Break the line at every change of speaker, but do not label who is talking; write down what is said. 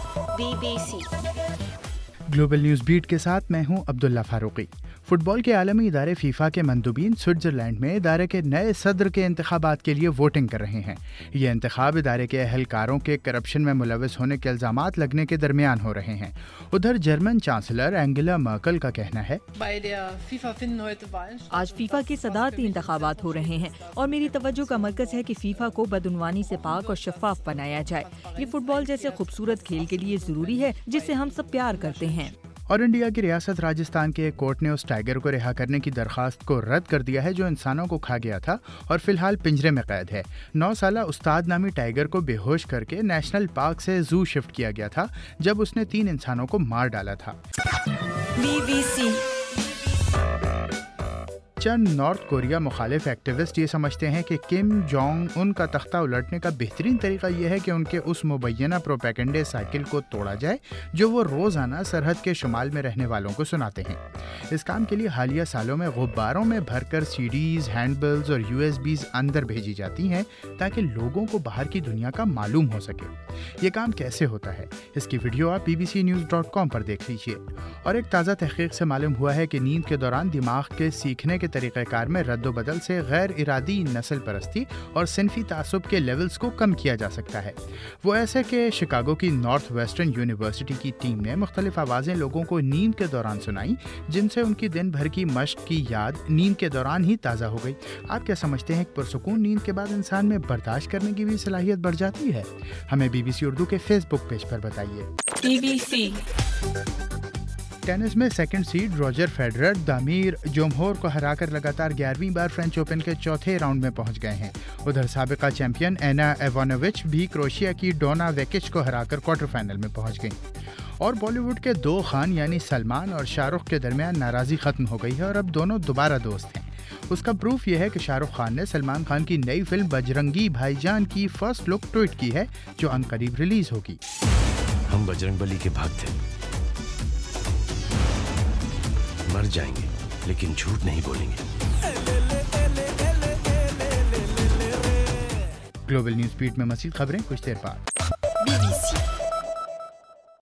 BBC
global news beat के साथ मैं हूं अब्दुल्ला फारूकी। फुटबॉल के आलमी इदारे फीफा के मंदूबीन स्विट्ज़रलैंड में इदारे के नए सदर के इंतखाबात के लिए वोटिंग कर रहे हैं। ये इंतखाब इदारे के अहलकारों के करप्शन में मुलविस होने के इल्ज़ामात लगने के दरमियान हो रहे हैं। उधर जर्मन चांसलर एंगेला मर्केल का कहना है,
आज फीफा के सदारती इंतखाबात हो रहे हैं और मेरी तवज्जो का मरकज़ है कि फीफा को बदउनवानी से पाक और शफाफ बनाया जाए। ये फुटबॉल जैसे खूबसूरत खेल के लिए ज़रूरी है जिससे हम सब प्यार करते हैं।
और इंडिया की रियासत राजस्थान के एक कोर्ट ने उस टाइगर को रिहा करने की दरखास्त को रद्द कर दिया है जो इंसानों को खा गया था और फिलहाल पिंजरे में कैद है। 9 साला उस्ताद नामी टाइगर को बेहोश करके नेशनल पार्क से जू शिफ्ट किया गया था जब उसने 3 इंसानों को मार डाला था।
BBC
चंद नॉर्थ कोरिया मुखालिफ एक्टिविस्ट ये समझते हैं कि किम जोंग उन का तख्ता उलटने का बेहतरीन तरीका यह है कि उनके उस मुबैना प्रोपेगेंडे साइकिल को तोड़ा जाए जो वो रोज़ाना सरहद के शुमाल में रहने वालों को सुनाते हैं। इस काम के लिए हालिया सालों में गुब्बारों में भरकर CDs, हैंडबिल्स और USBs अंदर भेजी जाती हैं ताकि लोगों को बाहर की दुनिया का मालूम हो सके। ये काम कैसे होता है, इसकी वीडियो आप bbcnews.com पर देख लीजिए। और एक ताज़ा तहकीक से मालूम हुआ है कि नींद के दौरान दिमाग के सीखने के तरीक़ेकार में रद्दोबदल से गैर इरादी नस्ल परस्ती और सिनफी तासुब के लेवल्स को कम किया जा सकता है। वो ऐसे कि शिकागो की नॉर्थ वेस्टर्न यूनिवर्सिटी की टीम ने मुख्तलिफ आवाज़ें लोगों को नींद के दौरान सुनाई जिनसे उनकी दिन भर की मश्क की याद नींद के दौरान ही ताज़ा हो गई। आप क्या समझते हैं कि पुरसुकून नींद के बाद इंसान में बर्दाश्त करने की भी सलाहियत बढ़ जाती है? हमें BBC उर्दू के फेसबुक पेज पर बताइए।
BBC
टेनिस में second seed Roger Federer Damir Dzumhur को हराकर लगातार 11वीं बार फ्रेंच ओपन के चौथे राउंड में पहुंच गए हैं। उधर साबिका चैंपियन एना इवानोविच भी क्रोएशिया की डोना वेकिच को हराकर क्वार्टर फाइनल में पहुंच गईं। और बॉलीवुड के 2 खान यानी सलमान और शाहरुख के दरमियान नाराज़ी ख़त्म हो गई है और अब दोनों दोबारा दोस्त हैं। उसका प्रूफ ये है कि शाहरुख खान ने सलमान खान की नई फिल्म बजरंगी भाईजान की फर्स्ट लुक ट्वीट की है जो अनकरीब रिलीज होगी।
हम बजरंगबली के भक्त हैं, मर जाएंगे लेकिन झूठ नहीं बोलेंगे।
ग्लोबल न्यूज़ बीट में मज़ीद खबरें कुछ देर बाद।
BBC